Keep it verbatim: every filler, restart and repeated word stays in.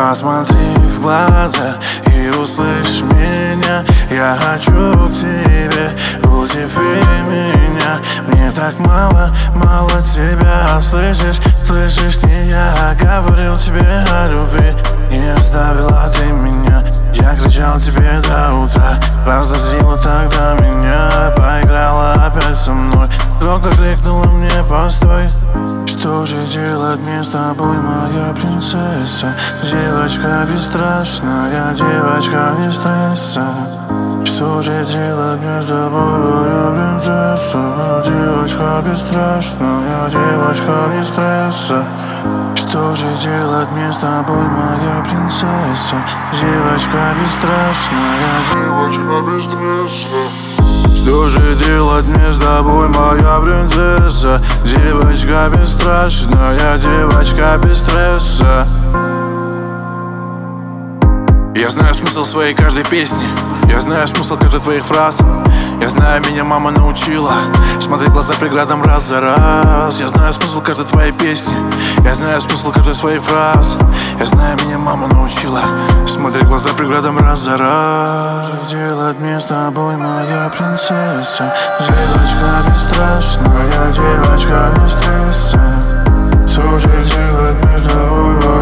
Посмотри в глаза и услышь меня. Я хочу к тебе, удиви меня. Мне так мало, мало тебя. Слышишь, слышишь, не я говорил тебе о любви. Не оставила ты меня. Я кричал тебе до утра, разозлила тогда меня. Поиграла опять со мной, только крикнула мне постой. Что же делать мне с тобой, моя принцесса? Девочка бесстрашная, девочка без стресса. Что же делать мне с тобой, моя принцесса? Девочка бесстрашная, девочка без стресса. Что же делать мне с тобой, моя принцесса? Девочка бесстрашная, девочка без стресса. Что же делать мне с тобой, моя принцесса? Девочка бесстрашная, девочка без стресса. Я знаю смысл своей каждой песни, я знаю смысл каждой твоих фраз. Я знаю, меня мама научила смотреть в глаза преградам раз за раз. Я знаю смысл каждой твоей песни, я знаю смысл каждой своей фраз. Я знаю, меня мама научила смотреть в глаза преградам раз за раз. Что делать мне с тобой, моя принцесса? Девочка бесстрашная, девочка без стресса. Что же делать мне с тобой, моя